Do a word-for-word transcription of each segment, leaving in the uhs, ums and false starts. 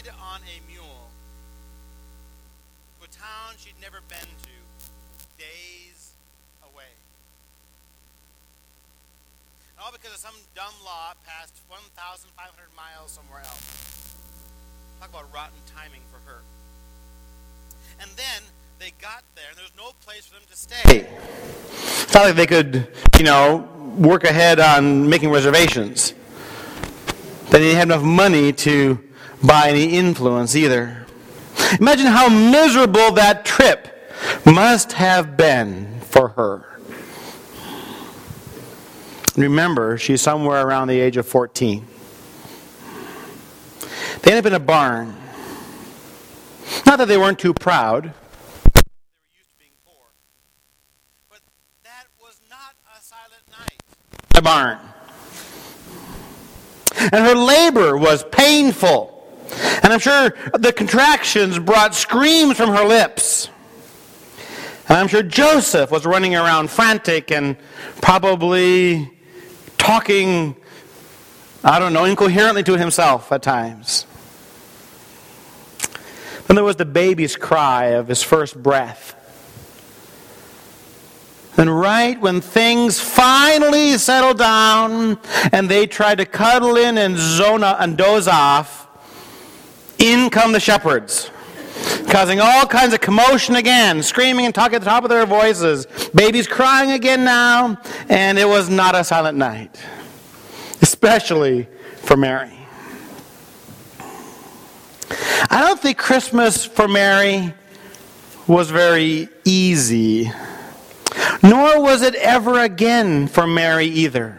ride on a mule to a town she'd never been to, days away. And all because of some dumb law passed one thousand five hundred miles somewhere else. Talk about rotten timing for her. And then they got there, and there was no place for them to stay. It's not like they could, you know, work ahead on making reservations. They didn't have enough money to buy any influence either. Imagine how miserable that trip must have been for her. Remember, she's somewhere around the age of fourteen. They end up in a barn. Not that they weren't too proud. They were used to being poor. But that was not a silent night. The barn. And her labor was painful. And I'm sure the contractions brought screams from her lips. And I'm sure Joseph was running around frantic and probably talking, I don't know, incoherently to himself at times. Then there was the baby's cry of his first breath. And right when things finally settled down and they tried to cuddle in and zone out and doze off, in come the shepherds, causing all kinds of commotion again, screaming and talking at the top of their voices. Baby's crying again now, and it was not a silent night, especially for Mary. I don't think Christmas for Mary was very easy, nor was it ever again for Mary either.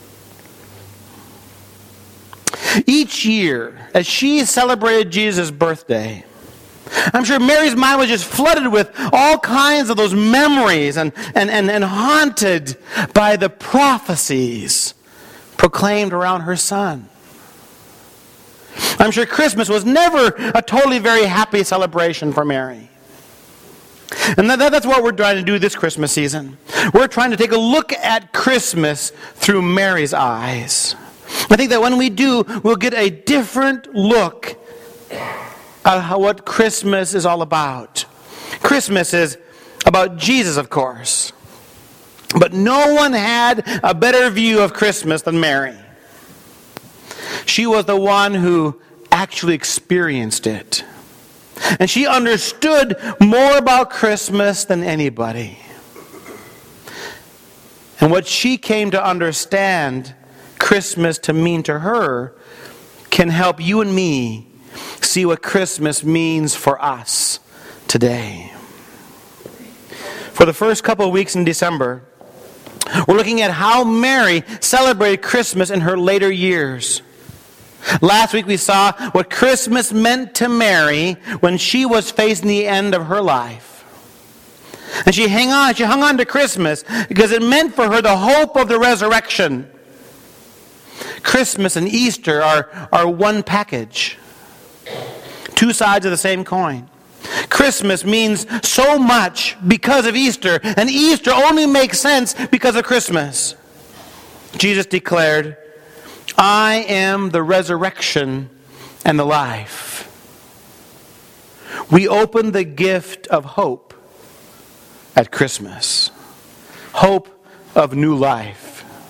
Each year, as she celebrated Jesus' birthday, I'm sure Mary's mind was just flooded with all kinds of those memories and, and, and, and haunted by the prophecies proclaimed around her son. I'm sure Christmas was never a totally very happy celebration for Mary. And that, that's what we're trying to do this Christmas season. We're trying to take a look at Christmas through Mary's eyes. I think that when we do, we'll get a different look at how, what Christmas is all about. Christmas is about Jesus, of course. But no one had a better view of Christmas than Mary. She was the one who actually experienced it. And she understood more about Christmas than anybody. And what she came to understand Christmas to mean to her can help you and me see what Christmas means for us today. For the first couple of weeks in December, we're looking at how Mary celebrated Christmas in her later years. Last week we saw what Christmas meant to Mary when she was facing the end of her life. And she hung on, she hung on to Christmas because it meant for her the hope of the resurrection. Christmas and Easter are, are one package. Two sides of the same coin. Christmas means so much because of Easter, and Easter only makes sense because of Christmas. Jesus declared, I am the resurrection and the life. We open the gift of hope at Christmas. Hope of new life.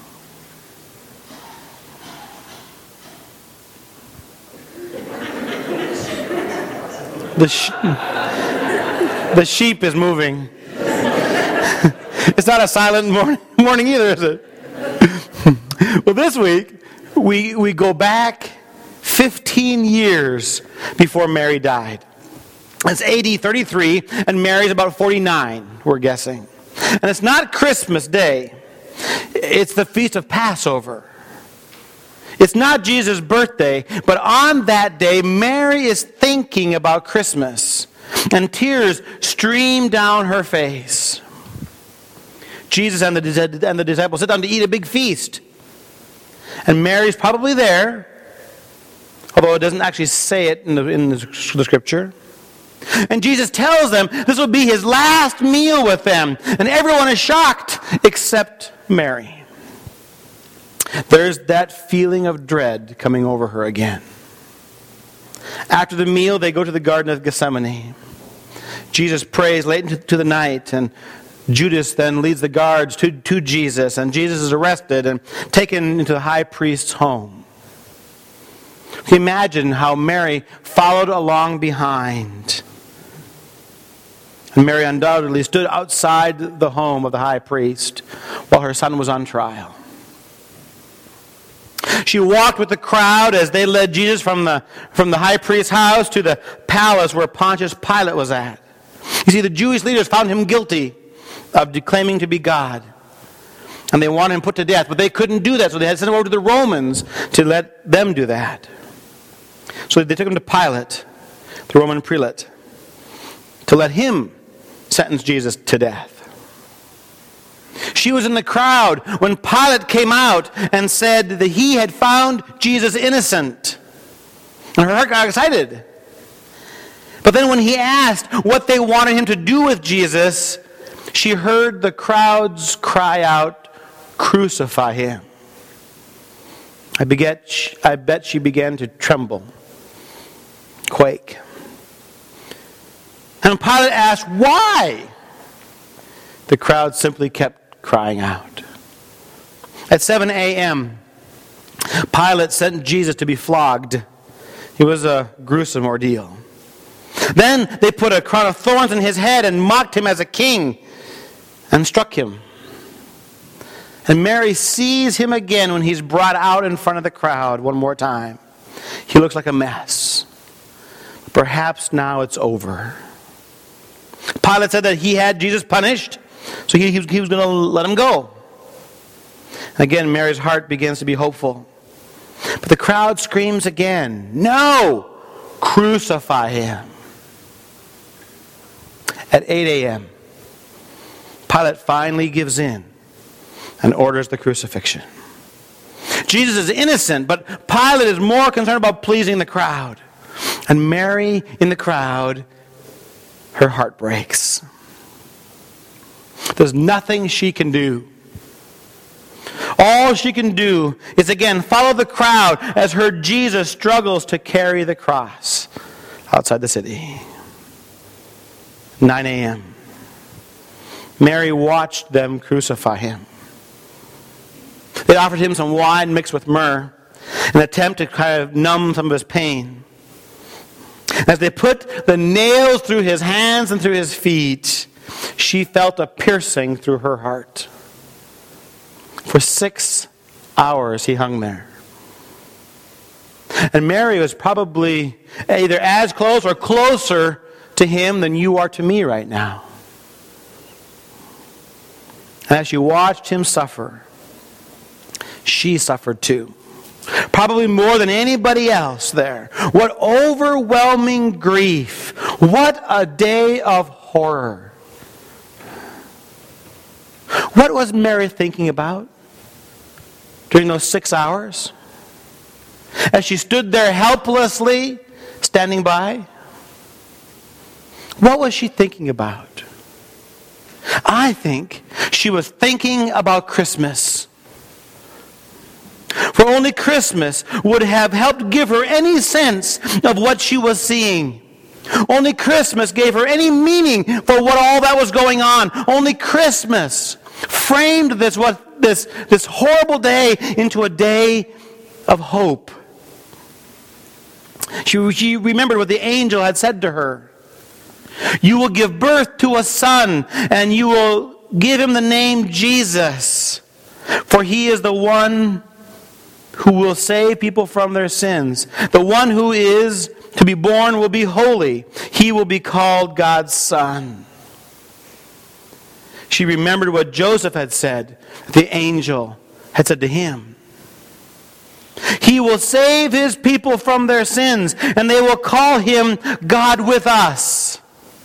The, sh- the sheep is moving. It's not a silent morning, morning either, is it? Well, this week, we, we go back fifteen years before Mary died. It's A D thirty-three, and Mary's about forty-nine, we're guessing. And it's not Christmas Day. It's the Feast of Passover. It's not Jesus' birthday, but on that day, Mary is thinking about Christmas, and tears stream down her face. Jesus and the, and the disciples sit down to eat a big feast. And Mary's probably there, although it doesn't actually say it in the, in the scripture. And Jesus tells them this will be his last meal with them. And everyone is shocked except Mary. There's that feeling of dread coming over her again. After the meal, they go to the Garden of Gethsemane. Jesus prays late into the night, and Judas then leads the guards to, to Jesus, and Jesus is arrested and taken into the high priest's home. Can you imagine how Mary followed along behind? And Mary undoubtedly stood outside the home of the high priest while her son was on trial. She walked with the crowd as they led Jesus from the, from the high priest's house to the palace where Pontius Pilate was at. You see, the Jewish leaders found him guilty of declaiming to be God. And they wanted him put to death, but they couldn't do that, so they had to send him over to the Romans to let them do that. So they took him to Pilate, the Roman prelate, to let him sentence Jesus to death. She was in the crowd when Pilate came out and said that he had found Jesus innocent. And her heart got excited. But then when he asked what they wanted him to do with Jesus, she heard the crowds cry out, "Crucify him." I bet, I bet she began to tremble, quake. And Pilate asked, "Why?" The crowd simply kept crying out. At seven a.m., Pilate sent Jesus to be flogged. It was a gruesome ordeal. Then they put a crown of thorns on his head and mocked him as a king and struck him. And Mary sees him again when he's brought out in front of the crowd one more time. He looks like a mess. Perhaps now it's over. Pilate said that he had Jesus punished, so he, he was, he was going to let him go. Again, Mary's heart begins to be hopeful. But the crowd screams again, "No! Crucify him!" At eight a.m., Pilate finally gives in and orders the crucifixion. Jesus is innocent, but Pilate is more concerned about pleasing the crowd. And Mary in the crowd, her heart breaks. There's nothing she can do. All she can do is again follow the crowd as her Jesus struggles to carry the cross outside the city. nine a.m. Mary watched them crucify him. They offered him some wine mixed with myrrh, an attempt to kind of numb some of his pain. As they put the nails through his hands and through his feet, she felt a piercing through her heart. For six hours he hung there. And Mary was probably either as close or closer to him than you are to me right now. And as she watched him suffer, she suffered too. Probably more than anybody else there. What overwhelming grief. What a day of horror. What was Mary thinking about during those six hours? As she stood there helplessly, standing by? What was she thinking about? I think she was thinking about Christmas. For only Christmas would have helped give her any sense of what she was seeing. Only Christmas gave her any meaning for what all that was going on. Only Christmas framed this, what, this, this horrible day into a day of hope. She, she remembered what the angel had said to her. "You will give birth to a son, and you will give him the name Jesus, for he is the one who will save people from their sins. The one who is to be born will be holy. He will be called God's Son." She remembered what Joseph had said, the angel had said to him. He will save his people from their sins, and they will call him God with us.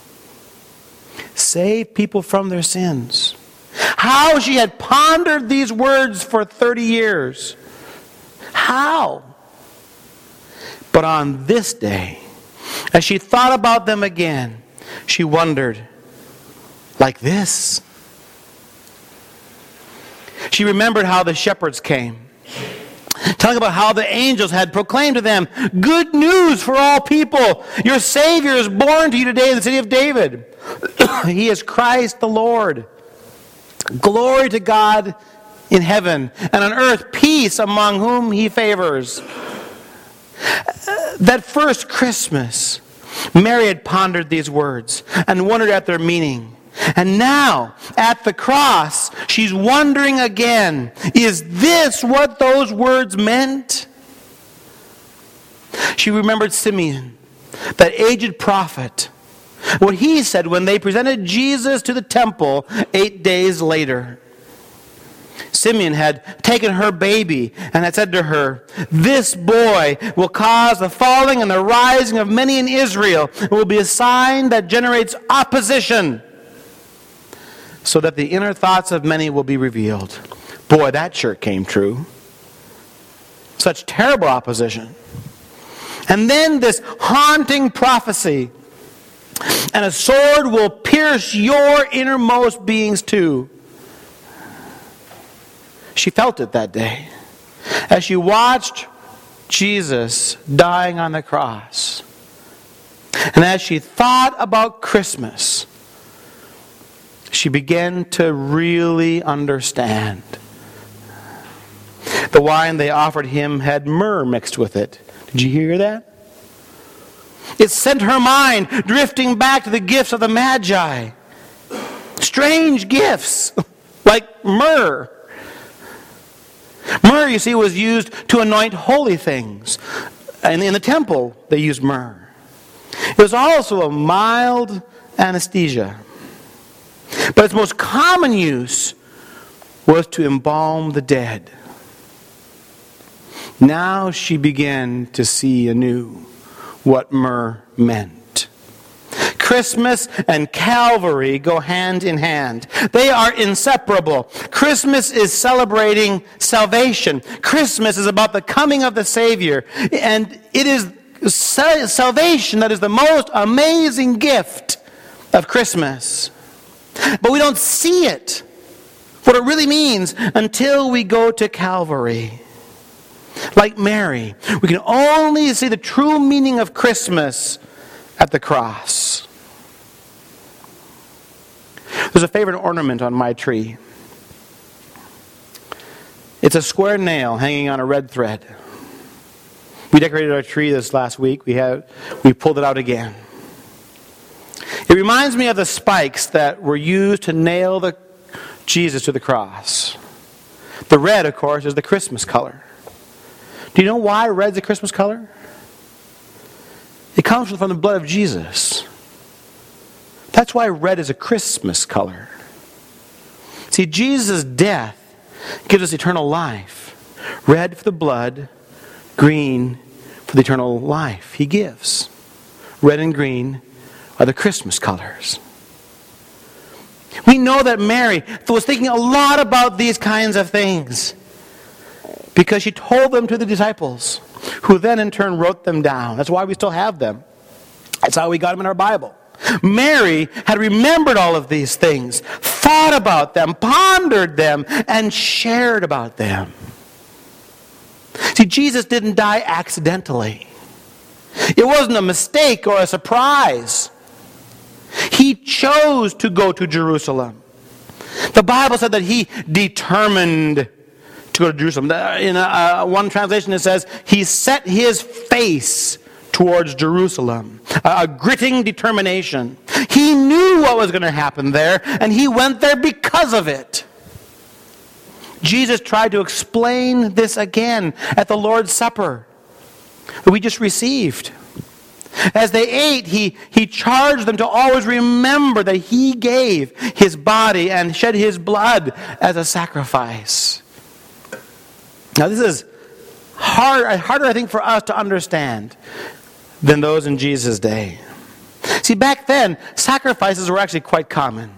Save people from their sins. How she had pondered these words for thirty years. How? But on this day, as she thought about them again, she wondered, like this? She remembered how the shepherds came. telling about how the angels had proclaimed to them, good news for all people. Your Savior is born to you today in the city of David. He is Christ the Lord. Glory to God in heaven, and on earth peace among whom he favors. That first Christmas, Mary had pondered these words and wondered at their meaning. And now, at the cross, she's wondering again, is this what those words meant? She remembered Simeon, that aged prophet, what he said when they presented Jesus to the temple eight days later. Simeon had taken her baby and had said to her, this boy will cause the falling and the rising of many in Israel. It will be a sign that generates opposition, so that the inner thoughts of many will be revealed. Boy, that sure came true. Such terrible opposition. And then this haunting prophecy, and a sword will pierce your innermost beings too. She felt it that day as she watched Jesus dying on the cross. And as she thought about Christmas, she began to really understand. The wine they offered him had myrrh mixed with it. Did you hear that? It sent her mind drifting back to the gifts of the Magi. Strange gifts, like myrrh. Myrrh, you see, was used to anoint holy things. And in the temple, they used myrrh. It was also a mild anesthesia. But its most common use was to embalm the dead. Now she began to see anew what myrrh meant. Christmas and Calvary go hand in hand. They are inseparable. Christmas is celebrating salvation. Christmas is about the coming of the Savior. And it is salvation that is the most amazing gift of Christmas. But we don't see it, what it really means, until we go to Calvary. Like Mary, we can only see the true meaning of Christmas at the cross. There's a favorite ornament on my tree. It's a square nail hanging on a red thread. We decorated our tree this last week. We have we pulled it out again. It reminds me of the spikes that were used to nail the Jesus to the cross. The red, of course, is the Christmas color. Do you know why red's a Christmas color? It comes from the blood of Jesus. That's why red is a Christmas color. See, Jesus' death gives us eternal life. Red for the blood, green for the eternal life he gives. Red and green are the Christmas colors. We know that Mary was thinking a lot about these kinds of things because she told them to the disciples, who then in turn wrote them down. That's why we still have them. That's how we got them in our Bible. Mary had remembered all of these things, thought about them, pondered them, and shared about them. See, Jesus didn't die accidentally. It wasn't a mistake or a surprise. He chose to go to Jerusalem. The Bible said that he determined to go to Jerusalem. In a, uh, one translation it says, he set his face towards Jerusalem. A, a gritting determination. He knew what was going to happen there, and he went there because of it. Jesus tried to explain this again at the Lord's Supper that we just received. As they ate, he, he charged them to always remember that he gave his body and shed his blood as a sacrifice. Now this is hard, harder, I think, for us to understand than those in Jesus' day. See, back then, sacrifices were actually quite common.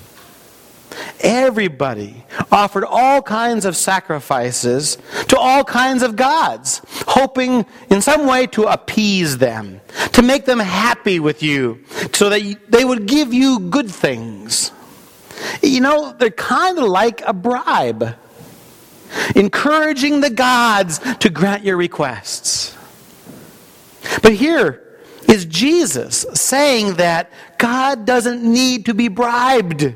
Everybody offered all kinds of sacrifices to all kinds of gods, hoping in some way to appease them, to make them happy with you, so that they would give you good things. You know, they're kind of like a bribe. encouraging the gods to grant your requests. But here is Jesus saying that God doesn't need to be bribed.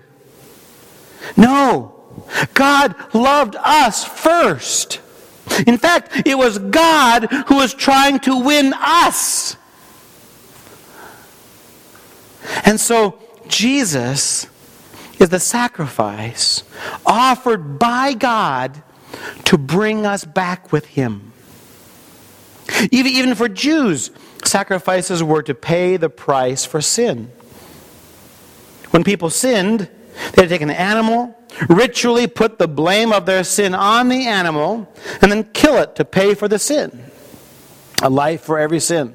No, God loved us first. In fact, it was God who was trying to win us. And so Jesus is the sacrifice offered by God to bring us back with Him. Even, even for Jews, sacrifices were to pay the price for sin. When people sinned, they had to take an animal, ritually put the blame of their sin on the animal, and then kill it to pay for the sin. A life for every sin.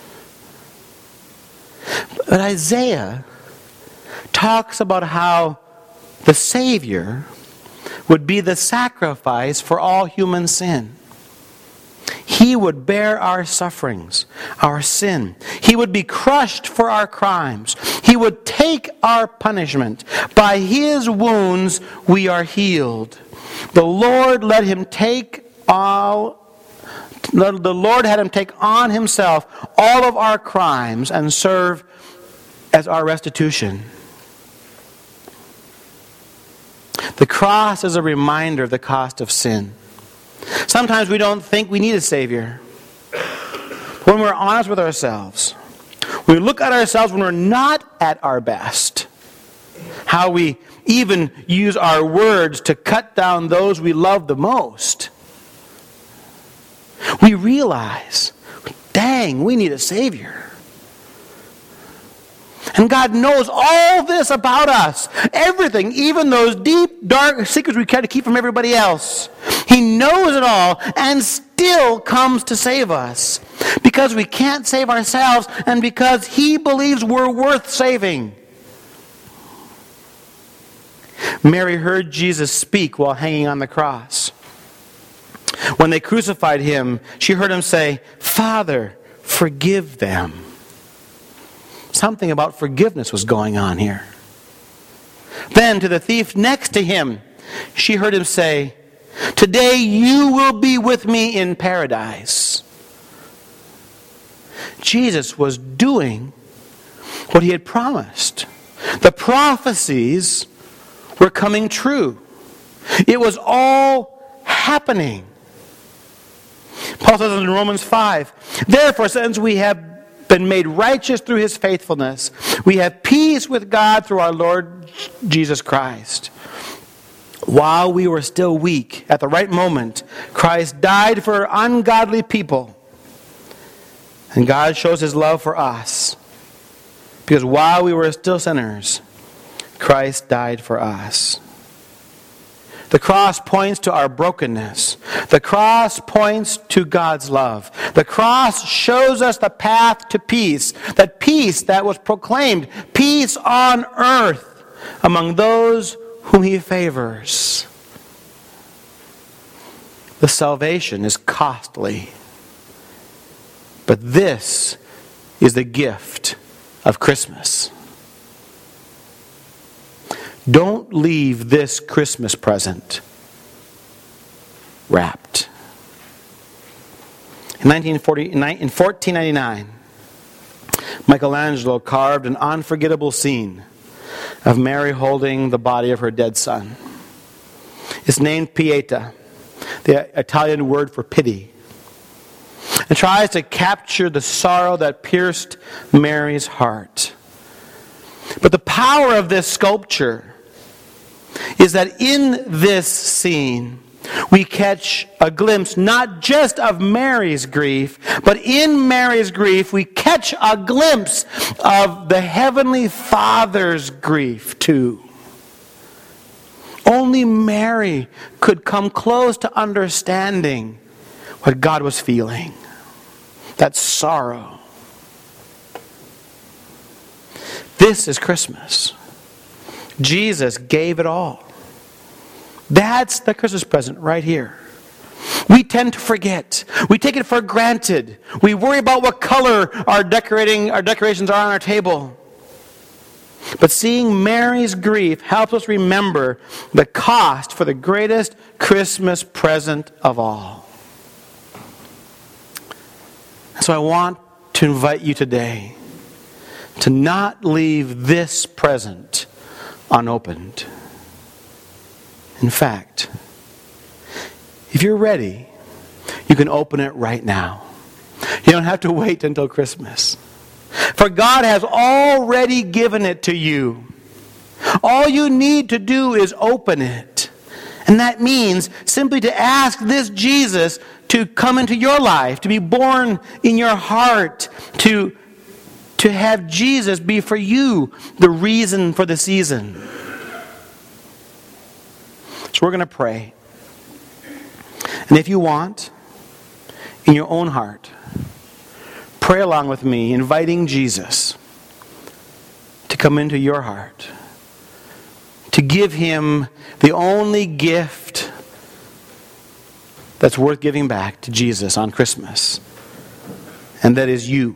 But Isaiah talks about how the Savior would be the sacrifice for all human sin. He would bear our sufferings, our sin. He would be crushed for our crimes. He would take our punishment. By His wounds we are healed. The Lord let Him take all the Lord had Him take on Himself all of our crimes and serve as our restitution. The cross is a reminder of the cost of sin. Sometimes we don't think we need a Savior. When we're honest with ourselves, we look at ourselves when we're not at our best, how we even use our words to cut down those we love the most, we realize, dang, we need a Savior. And God knows all this about us. Everything, even those deep, dark secrets we try to keep from everybody else. He knows it all and still comes to save us. Because we can't save ourselves and because He believes we're worth saving. Mary heard Jesus speak while hanging on the cross. When they crucified Him, she heard Him say, "Father, forgive them." Something about forgiveness was going on here. Then to the thief next to Him, she heard Him say, "Today you will be with me in paradise." Jesus was doing what He had promised. The prophecies were coming true. It was all happening. Paul says in Romans five, "Therefore, since we have been made righteous through His faithfulness, we have peace with God through our Lord Jesus Christ. While we were still weak, at the right moment, Christ died for ungodly people. And God shows His love for us, because while we were still sinners, Christ died for us." The cross points to our brokenness. The cross points to God's love. The cross shows us the path to peace. That peace that was proclaimed. Peace on earth among those whom He favors. The salvation is costly. But this is the gift of Christmas. Don't leave this Christmas present wrapped. In nineteen forty, in fourteen ninety-nine, Michelangelo carved an unforgettable scene of Mary holding the body of her dead son. It's named Pietà, the Italian word for pity. It tries to capture the sorrow that pierced Mary's heart. But the power of this sculpture is that in this scene, we catch a glimpse not just of Mary's grief, but in Mary's grief, we catch a glimpse of the Heavenly Father's grief too. Only Mary could come close to understanding what God was feeling. That sorrow. This is Christmas. Jesus gave it all. That's the Christmas present right here. We tend to forget. We take it for granted. We worry about what color our decorating our decorations are on our table. But seeing Mary's grief helps us remember the cost for the greatest Christmas present of all. So I want to invite you today to not leave this present unopened. In fact, if you're ready, you can open it right now. You don't have to wait until Christmas. For God has already given it to you. All you need to do is open it. And that means simply to ask this Jesus to come into your life, to be born in your heart, to, to have Jesus be for you the reason for the season. So we're going to pray. And if you want, in your own heart, pray along with me, inviting Jesus to come into your heart, to give Him the only gift that's worth giving back to Jesus on Christmas, and that is you.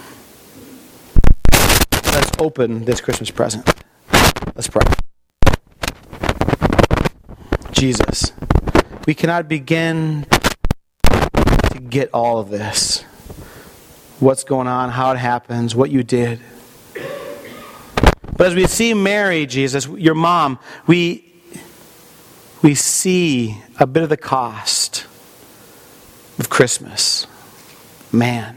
Let's open this Christmas present. Let's pray. Jesus, we cannot begin to get all of this. What's going on, how it happens, what you did. But as we see Mary, Jesus, your mom, we, we see a bit of the cost of Christmas. Man,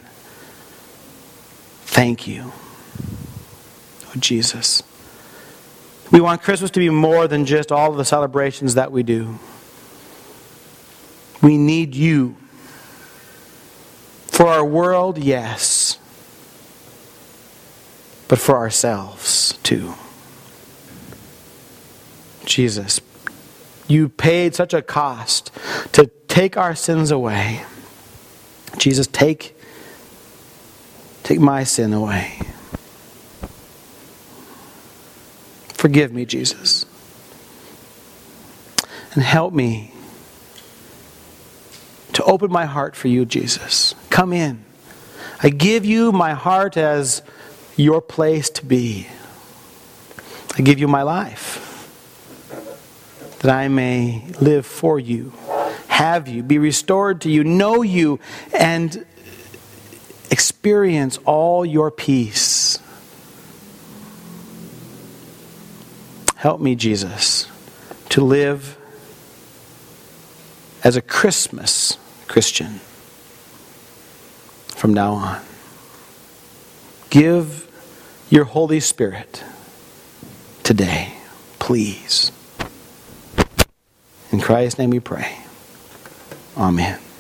thank you, oh Jesus. We want Christmas to be more than just all of the celebrations that we do. We need you. For our world, yes. But for ourselves, too. Jesus, you paid such a cost to take our sins away. Jesus, take, take my sin away. Forgive me, Jesus. And help me to open my heart for you, Jesus. Come in. I give you my heart as your place to be. I give you my life, that I may live for you, have you, be restored to you, know you, and experience all your peace. Help me, Jesus, to live as a Christmas Christian from now on. Give your Holy Spirit today, please. In Christ's name we pray. Amen.